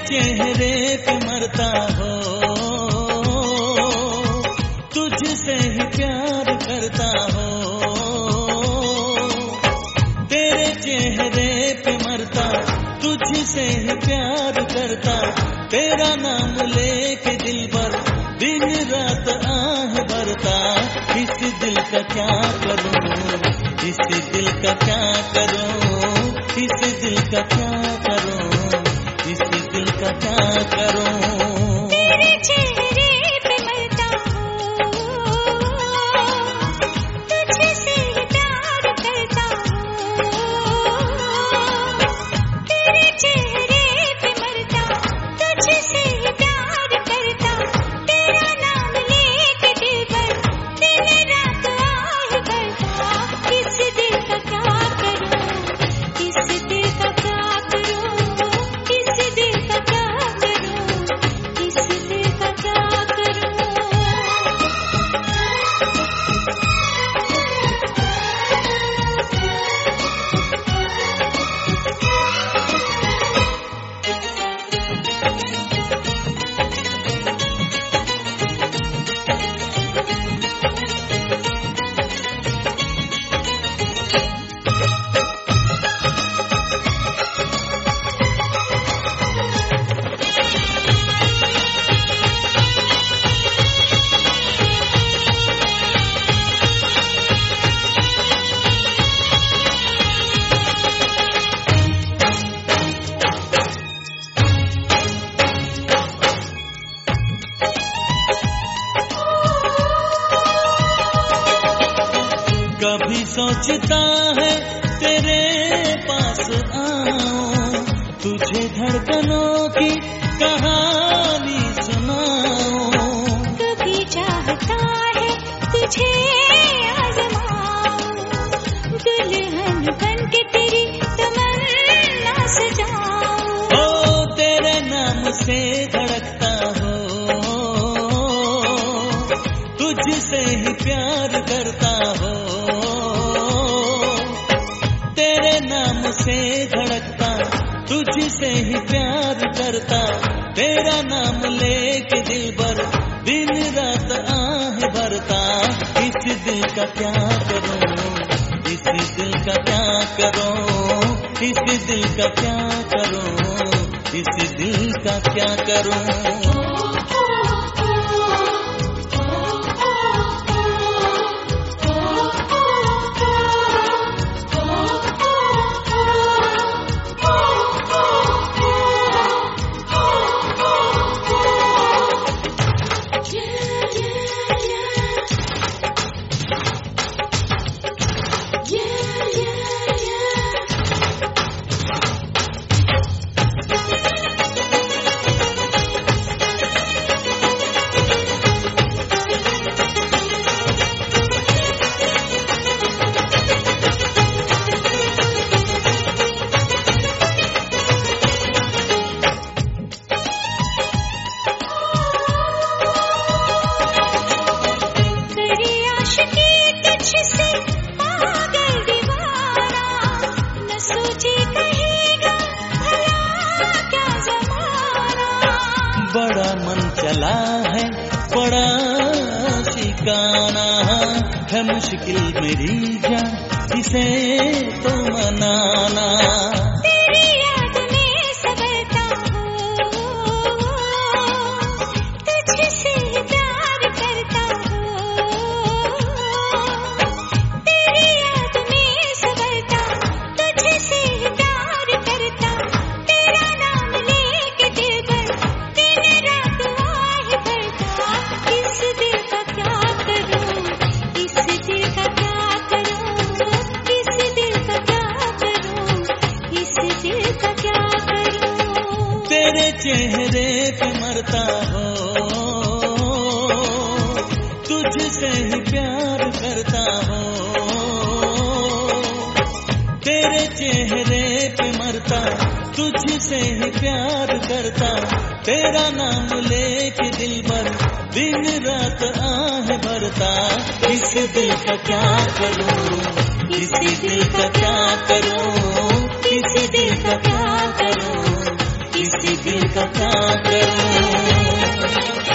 चेहरे पे मरता हो, तुझसे ही प्यार करता हो। तेरे चेहरे पे मरता, तुझसे ही प्यार करता, तेरा नाम लेके दिल भर दिन रात आह भरता। इस दिल का क्या करूं, इस दिल का क्या करूं, इस दिल का क्या करूं, इस दिल का क्या करूं। तेरे चेहरे पे मरता हूँ, तुझसे ही प्यार करता हूँ। तेरे चेहरे पे मरता, तुझसे ही प्यार करता, तेरा नाम लेके दिल भर दिन रात आह भरता। इस दिल का क्या करूं, इस दिल का क्या करूं, इस दिल का क्या करूं, इस दिल का क्या करूं। कभी सोचता है तेरे पास आऊं, तुझे धड़कनों की कहानी सुनाऊं। कभी चाहता है तुझे आजमाऊं, दुल्हन बन के तेरी तमन्ना सजाऊं। ओ तेरे नाम से धड़कता हो, तुझसे ही प्यार करता हो। तेरे नाम से धड़कता, तुझसे ही प्यार करता, तेरा नाम लेके दिल भर दिन रात आह भरता। इस दिल का क्या करूं, इस दिल का क्या करूं, इस दिल का क्या करूं, इस दिल का क्या करूं। बड़ा मन चला है, बड़ा शिकाना है, मुश्किल मेरी जान इसे तो मनाना। तेरी याद में संभलता हूँ, तुझसे ही प्यार करता हूँ। तेरी याद में संभलता, तुझसे ही प्यार करता, तेरा नाम लेके दिल भर दिन रात आह भरता। इस दिल का क्या करूं, इस दिल का क्या करूं, इस दिल का क्या करूं, इस दिल का क्या करूं। तेरे चेहरे पे मरता हो, तुझसे ही प्यार करता हो। तेरे चेहरे पे मरता, तुझसे ही प्यार करता, तेरा नाम लेके दिल भर दिन रात आह भरता। इस दिल का क्या करूं, इस दिल का क्या करूं, इस दिल का क्या करूं, इस दिल का क्या करूं।